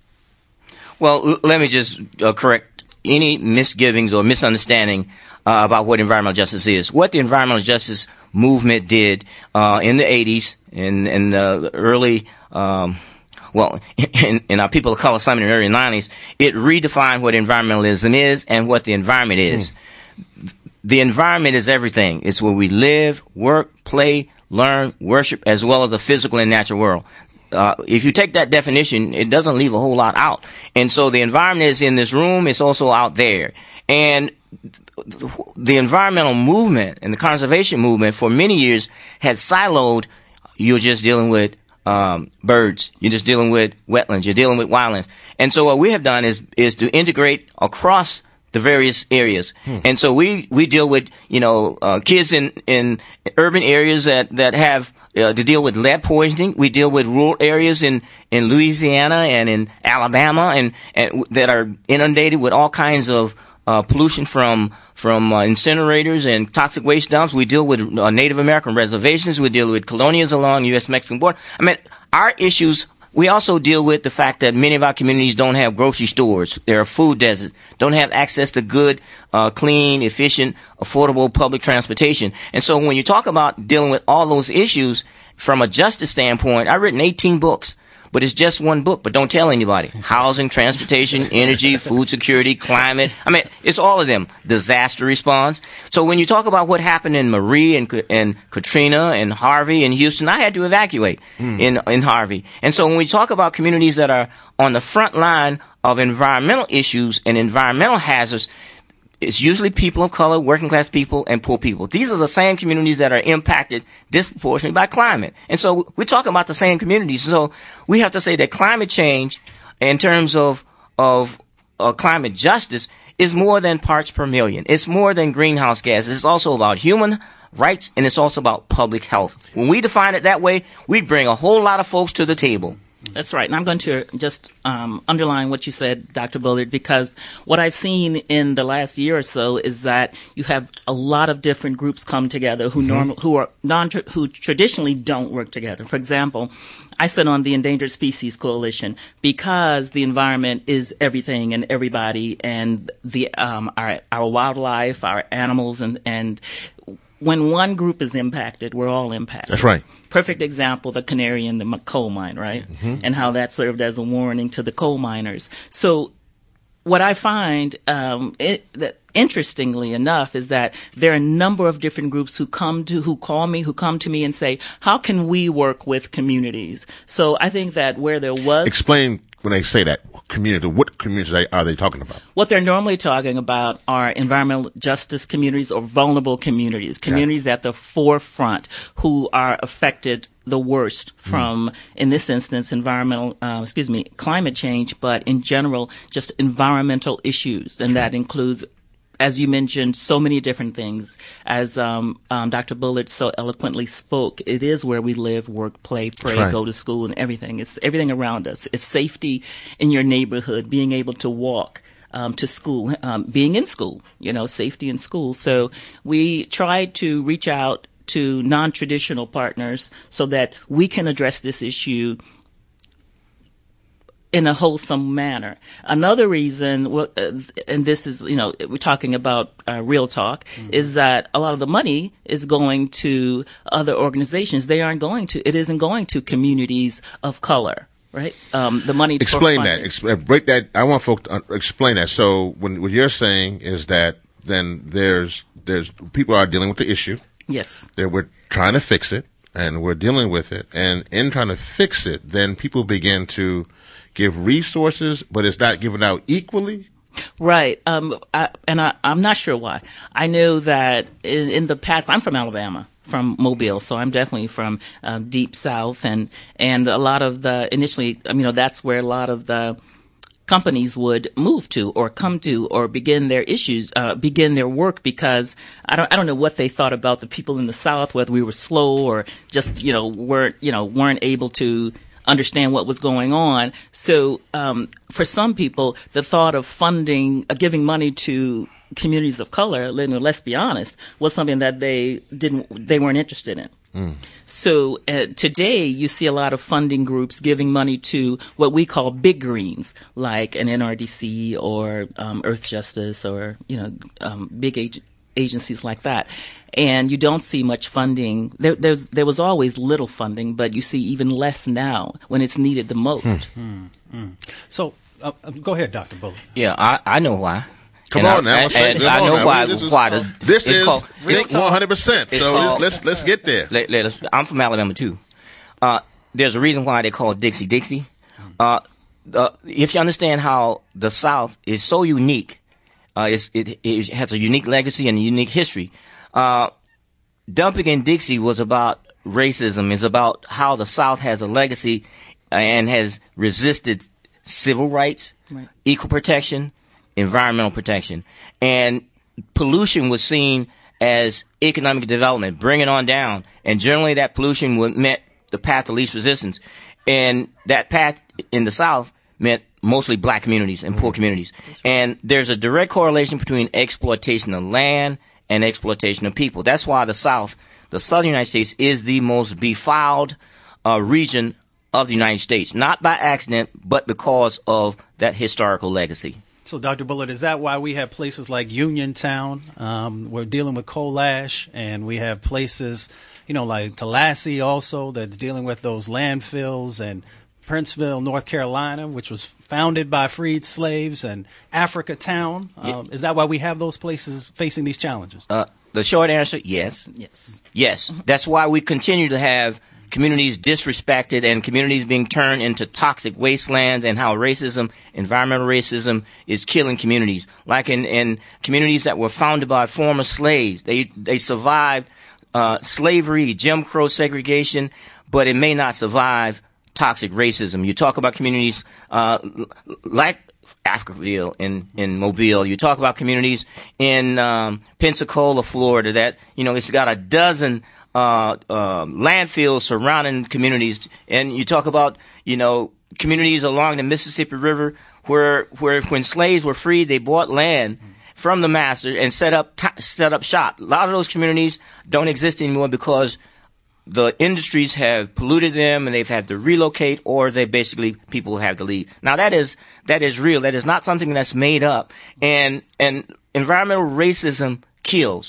Well, l- let me just uh, correct any misgivings or misunderstanding uh, about what environmental justice is. What the environmental justice movement did uh, in the eighties and in the early, um, well, in, in our People of Color Summit in the early nineties, it redefined what environmentalism is and what the environment is. Mm. The environment is everything. It's where we live, work, play, learn, worship, as well as the physical and natural world. Uh, if you take that definition, it doesn't leave a whole lot out. And so the environment is in this room, it's also out there. And the environmental movement and the conservation movement for many years had siloed. You're just dealing with um, birds. You're just dealing with wetlands. You're dealing with wildlands. And so what we have done is is to integrate across the various areas. Hmm. And so we, we deal with, you know, uh, kids in, in urban areas that, that have uh, to deal with lead poisoning. We deal with rural areas in, in Louisiana and in Alabama, and, and that are inundated with all kinds of Uh, pollution from from uh, incinerators and toxic waste dumps. We deal with uh, Native American reservations. We deal with colonias along U S Mexican border. I mean, our issues. We also deal with the fact that many of our communities don't have grocery stores. They're food deserts. Don't have access to good, uh, clean, efficient, affordable public transportation. And so when you talk about dealing with all those issues from a justice standpoint, I've written eighteen books. But it's just one book, but don't tell anybody. Housing, transportation, energy, food security, climate. I mean, it's all of them. Disaster response. So when you talk about what happened in Marie and, and Katrina and Harvey and Houston, I had to evacuate mm. in, in Harvey. And so when we talk about communities that are on the front line of environmental issues and environmental hazards, it's usually people of color, working class people, and poor people. These are the same communities that are impacted disproportionately by climate. And so we're talking about the same communities. So we have to say that climate change, in terms of of uh, climate justice, is more than parts per million. It's more than greenhouse gases. It's also about human rights, and it's also about public health. When we define it that way, we bring a whole lot of folks to the table. That's right. And I'm going to just um, underline what you said, Doctor Bullard, because what I've seen in the last year or so is that you have a lot of different groups come together who mm-hmm. normal, who are non who traditionally don't work together. For example, I sit on the Endangered Species Coalition because the environment is everything and everybody, and the um, our our wildlife, our animals, and and when one group is impacted, we're all impacted. That's right. Perfect example, the canary in the m- coal mine, right? Mm-hmm. And how that served as a warning to the coal miners. So what I find um, it, that interestingly enough is that there are a number of different groups who come to, who call me, who come to me and say, how can we work with communities? So I think that where there was... Explain when they say that, community, what communities are they talking about? What they're normally talking about are environmental justice communities or vulnerable communities, communities yeah. at the forefront who are affected the worst from, mm. in this instance, environmental, uh, excuse me, climate change, but in general, just environmental issues. And that includes, as you mentioned, so many different things. As um, um, Doctor Bullard so eloquently spoke, it is where we live, work, play, pray, right. go to school, and everything. It's everything around us. It's safety in your neighborhood, being able to walk um, to school, um, being in school, you know, safety in school. So we try to reach out to non-traditional partners so that we can address this issue in a wholesome manner. Another reason, well, uh, and this is, you know, we're talking about uh, real talk, mm-hmm. is that a lot of the money is going to other organizations. They aren't going to, it isn't going to communities of color, right? Um, the money. Explain that. Ex- break that. I want folks to uh, explain that. So when what you're saying is that then there's there's people are dealing with the issue. Yes. That we're trying to fix it, and we're dealing with it. And in trying to fix it, then people begin to give resources, but it's not given out equally. Right. Um, I, and I, I'm not sure why. I know that in, in the past, I'm from Alabama, from Mobile, so I'm definitely from uh, deep south. And, and a lot of the, initially, you know, that's where a lot of the companies would move to or come to or begin their issues, uh, begin their work, because I don't, I don't know what they thought about the people in the South, whether we were slow or just, you know, weren't, you know, weren't able to understand what was going on. So, um, for some people, the thought of funding, uh, giving money to communities of color, let's be honest, was something that they didn't, they weren't interested in. Mm. So uh, today you see a lot of funding groups giving money to what we call big greens, like an N R D C or um, Earth Justice or, you know, um, big ag- agencies like that. And you don't see much funding. There, there's, there was always little funding, but you see even less now when it's needed the most. Mm. Mm. So uh, go ahead, Doctor Bullard. Yeah, I, I know why. Come and on I, now. And, say, and I know now. why. This is, why the, this is called, Think one hundred percent. So called, let's, let's let's get there. Let, let us, I'm from Alabama too. Uh, there's a reason why they call it Dixie Dixie. Uh, uh, if you understand how the South is so unique, uh, it's, it, it has a unique legacy and a unique history. Uh, Dumping in Dixie was about racism. It's about how the South has a legacy and has resisted civil rights, right. equal protection, environmental protection, and pollution was seen as economic development, bring it on down, and generally that pollution would meant the path of least resistance, and that path in the South meant mostly black communities and poor communities, right. And there's a direct correlation between exploitation of land and exploitation of people. That's why the South, the Southern United States, is the most befouled uh, region of the United States, not by accident, but because of that historical legacy. So, Doctor Bullard, is that why we have places like Uniontown? Um, we're dealing with coal ash, and we have places, you know, like Tallahassee also that's dealing with those landfills, and Princeville, North Carolina, which was founded by freed slaves, and Africa Town. Um, yeah. Is that why we have those places facing these challenges? Uh, the short answer, yes. Yes. Yes. That's why we continue to have communities disrespected and communities being turned into toxic wastelands, and how racism, environmental racism, is killing communities. Like in, in communities that were founded by former slaves. They, they survived uh, slavery, Jim Crow segregation, but it may not survive toxic racism. You talk about communities uh, like Africville in, in Mobile. You talk about communities in um, Pensacola, Florida, that, you know, it's got a dozen uh, uh, landfills surrounding communities. And you talk about, you know, communities along the Mississippi River where, where when slaves were freed, they bought land from the master and set up, t- set up shop. A lot of those communities don't exist anymore because the industries have polluted them, and they've had to relocate, or they basically people have to leave. Now that is that is real. That is not something that's made up. And and environmental racism kills.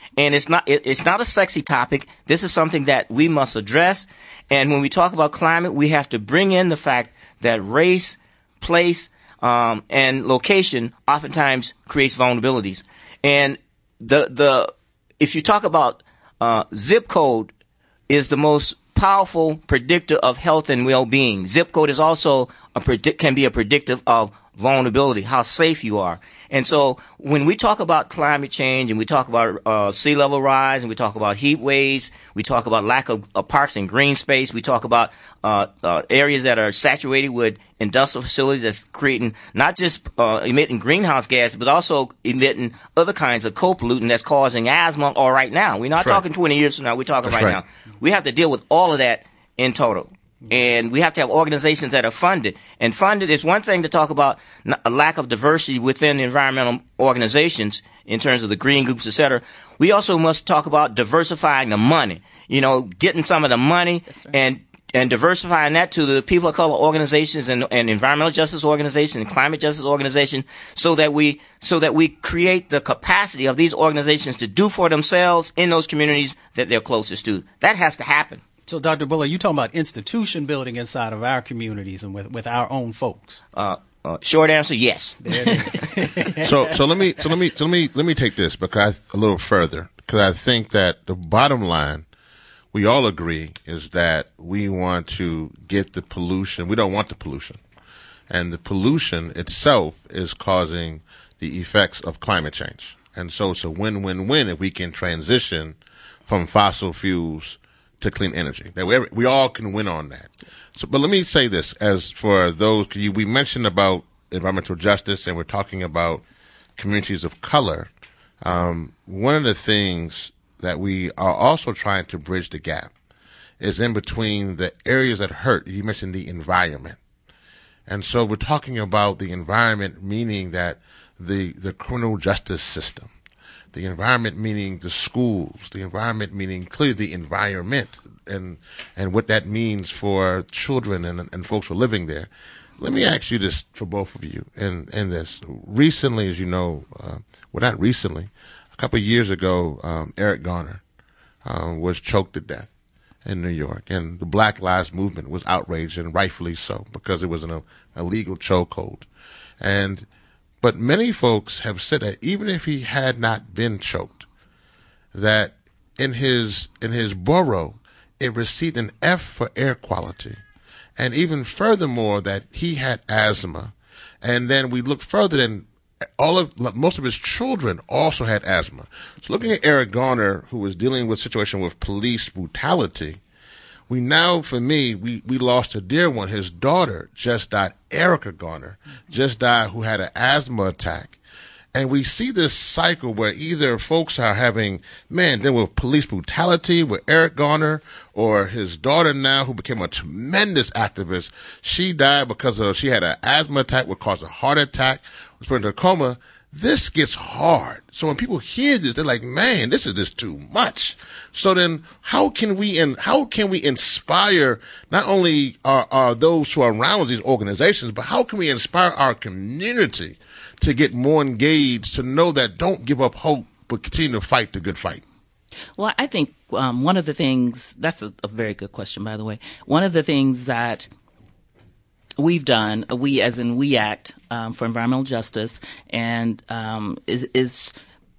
And it's not it, it's not a sexy topic. This is something that we must address. And when we talk about climate, we have to bring in the fact that race, place, um, and location oftentimes creates vulnerabilities. And the the if you talk about uh, zip code is the most powerful predictor of health and well-being. Zip code is also a predict can be a predictive of vulnerability, how safe you are. And so when we talk about climate change and we talk about uh, sea level rise and we talk about heat waves, we talk about lack of, of parks and green space, we talk about uh, uh, areas that are saturated with industrial facilities that's creating not just uh, emitting greenhouse gases, but also emitting other kinds of co-pollutant that's causing asthma or right now. We're not That's right. talking twenty years from now. We're talking That's right, right. now. We have to deal with all of that in total. And we have to have organizations that are funded. And funded is one thing to talk about a lack of diversity within environmental organizations in terms of the green groups, et cetera. We also must talk about diversifying the money, you know, getting some of the money and and diversifying that to the people of color organizations and, and environmental justice organizations and climate justice organizations so that we so that we create the capacity of these organizations to do for themselves in those communities that they're closest to. That has to happen. So, Doctor Bullard, you talking about institution building inside of our communities and with, with our own folks? Uh, uh, short answer, yes. There it is. so so let me so let me so let me let me take this because a little further because I think that the bottom line we all agree is that we want to get the pollution. We don't want the pollution, and the pollution itself is causing the effects of climate change. And so it's a win-win-win if we can transition from fossil fuels to clean energy. That we, we all can win on that. So, but let me say this as for those, we mentioned about environmental justice and we're talking about communities of color. Um, one of the things that we are also trying to bridge the gap is in between the areas that hurt. You mentioned the environment. And so we're talking about the environment, meaning that the, the criminal justice system, the environment meaning the schools, the environment meaning clearly the environment and and what that means for children and, and folks who are living there. Let me ask you this for both of you in, in this. Recently, as you know, uh, well, not recently, a couple of years ago, um, Eric Garner um, was choked to death in New York. And the Black Lives Movement was outraged, and rightfully so, because it was an illegal chokehold. And But many folks have said that even if he had not been choked, that in his in his borough, it received an F for air quality. And even furthermore, that he had asthma. And then we look further, and all of most of his children also had asthma. So looking at Eric Garner, who was dealing with a situation with police brutality, we now, for me, we, we lost a dear one. His daughter just died. Erica Garner just died, who had an asthma attack. And we see this cycle where either folks are having, man, then with police brutality with Eric Garner, or his daughter now, who became a tremendous activist. She died because of, she had an asthma attack, which caused a heart attack, was put into a coma. This gets hard. So when people hear this, they're like, man, this is just too much. So then how can we, and how can we inspire not only our, our, those who are around these organizations, but how can we inspire our community to get more engaged, to know that don't give up hope, but continue to fight the good fight? Well, I think um, one of the things, that's a, a very good question, by the way. One of the things that we've done, we as in We Act um, for Environmental Justice, and um, is, is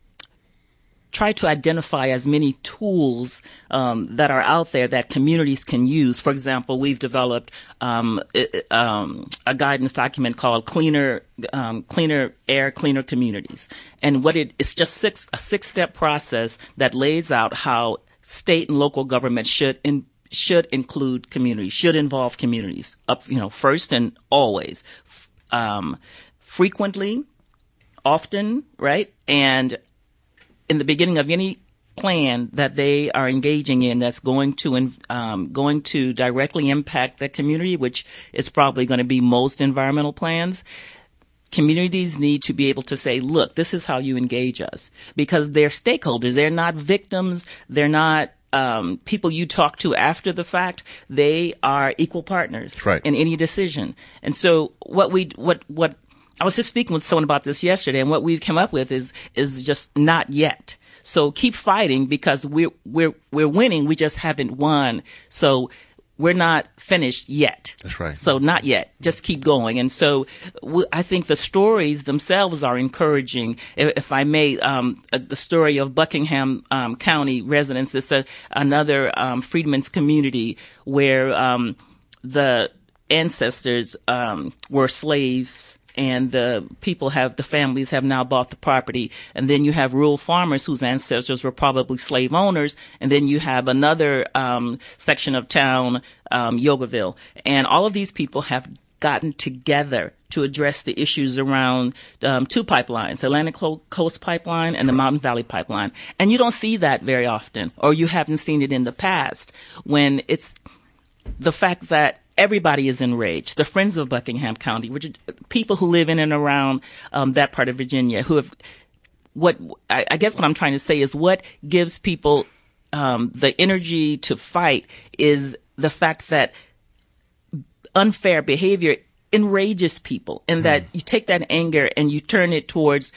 try to identify as many tools um, that are out there that communities can use. For example, we've developed um, um, a guidance document called Cleaner um, Cleaner Air, Cleaner Communities. And what it, it's just six, a six-step process that lays out how state and local government should in, should include communities, should involve communities, up, you know, first and always, um, frequently, often, right? And in the beginning of any plan that they are engaging in that's going to um, going to directly impact the community, which is probably going to be most environmental plans, communities need to be able to say, look, this is how you engage us, because they're stakeholders. They're not victims. They're not um, people you talk to after the fact. They are equal partners right. in any decision. And so what we what what I was just speaking with someone about this yesterday, and what we've come up with is is just not yet. So keep fighting, because we're we're we're winning. We just haven't won. So we're not finished yet. That's right. So not yet. Just keep going. And so w- I think the stories themselves are encouraging. If, if I may, um, uh, the story of Buckingham um, County residents. It's a, another um, freedmen's community where um, the ancestors um, were slaves, and the people have, the families have now bought the property. And then you have rural farmers whose ancestors were probably slave owners. And then you have another um, section of town, um, Yogaville. And all of these people have gotten together to address the issues around um, two pipelines, Atlantic Coast Pipeline and the Mountain Valley Pipeline. And you don't see that very often, or you haven't seen it in the past, when it's the fact that everybody is enraged. The Friends of Buckingham County, which are people who live in and around um, that part of Virginia, who have, what I, I guess what I'm trying to say is what gives people um, the energy to fight is the fact that unfair behavior enrages people, and that you take that anger and you turn it towards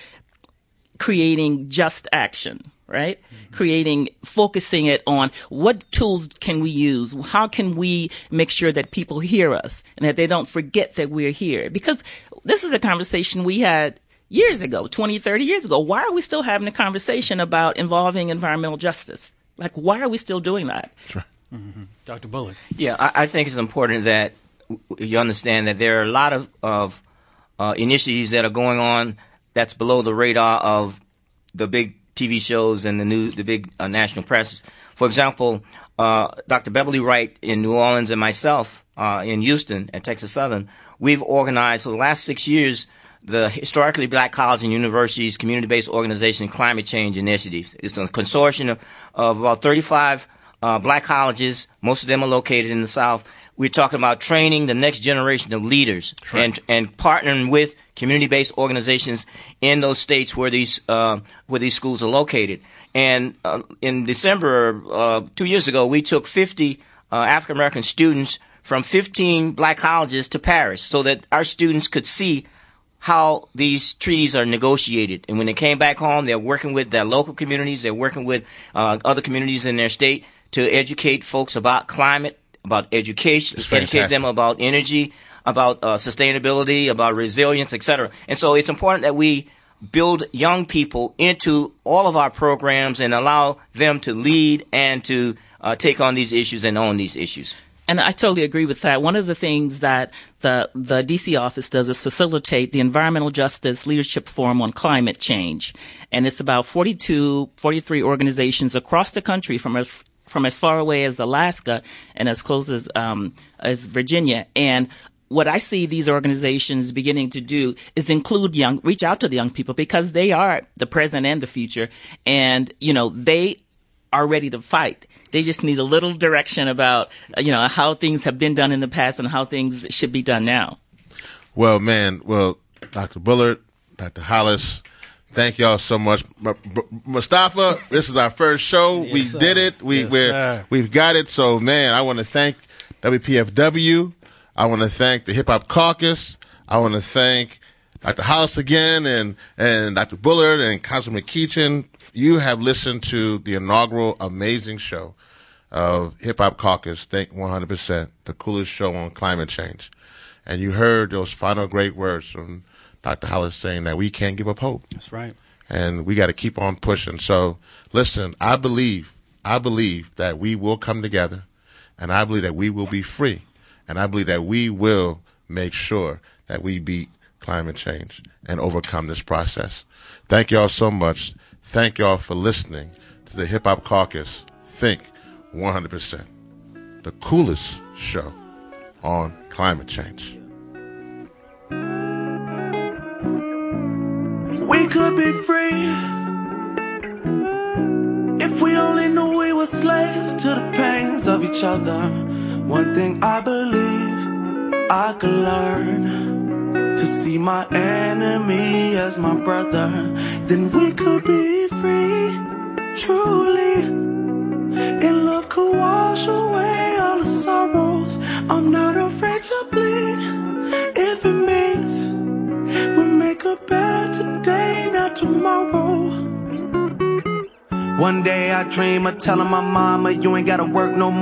creating just action. Right? Mm-hmm. Creating, focusing it on what tools can we use? How can we make sure that people hear us and that they don't forget that we're here? Because this is a conversation we had years ago, twenty, thirty years ago. Why are we still having a conversation about involving environmental justice? Like, why are we still doing that? Sure. Mm-hmm. Doctor Bullard. Yeah, I, I think it's important that you understand that there are a lot of, of uh, initiatives that are going on that's below the radar of the big T V shows and the new, the big uh, national presses. For example, uh, Doctor Beverly Wright in New Orleans and myself uh, in Houston at Texas Southern, we've organized for the last six years the Historically Black Colleges and Universities Community-Based Organization Climate Change Initiative. It's a consortium of, of about thirty-five uh, black colleges. Most of them are located in the South. We're talking about training the next generation of leaders, right, and and partnering with community-based organizations in those states where these uh, where these schools are located. And uh, in December, uh, two years ago, we took fifty uh, African American students from fifteen black colleges to Paris, so that our students could see how these treaties are negotiated. And when they came back home, they're working with their local communities, they're working with uh, other communities in their state to educate folks about climate, about education, educate them about energy, about uh, sustainability, about resilience, et cetera. And so it's important that we build young people into all of our programs and allow them to lead and to uh, take on these issues and own these issues. And I totally agree with that. One of the things that the the D C office does is facilitate the Environmental Justice Leadership Forum on Climate Change. And it's about forty-two, forty-three organizations across the country, from a from as far away as Alaska and as close as um, as Virginia. And what I see these organizations beginning to do is include young, reach out to the young people, because they are the present and the future. And, you know, they are ready to fight. They just need a little direction about, you know, how things have been done in the past and how things should be done now. Well, man, well, Doctor Bullard, Doctor Hollis, thank y'all so much. M- M- Mustafa, this is our first show. Yes, we sir. did it. We, Yes, we're, sir. we've got it. So, man, I want to thank W P F W. I want to thank the Hip Hop Caucus. I want to thank Doctor Hollis again, and, and Doctor Bullard and Councilman McEachin. You have listened to the inaugural amazing show of Hip Hop Caucus, Think one hundred percent, the coolest show on climate change. And you heard those final great words from Doctor Hollis saying that we can't give up hope. That's right. And we got to keep on pushing. So, listen, I believe, I believe that we will come together, and I believe that we will be free, and I believe that we will make sure that we beat climate change and overcome this process. Thank y'all so much. Thank y'all for listening to the Hip Hop Caucus, Think one hundred percent, the coolest show on climate change. We could be free if we only knew we were slaves to the pains of each other. One thing I believe I could learn, to see my enemy as my brother. Then we could be free, truly. And love could wash away all the sorrows. I'm not afraid to bleed if it means we make a better today, not tomorrow. One day I dream of telling my mama, you ain't gotta work no more.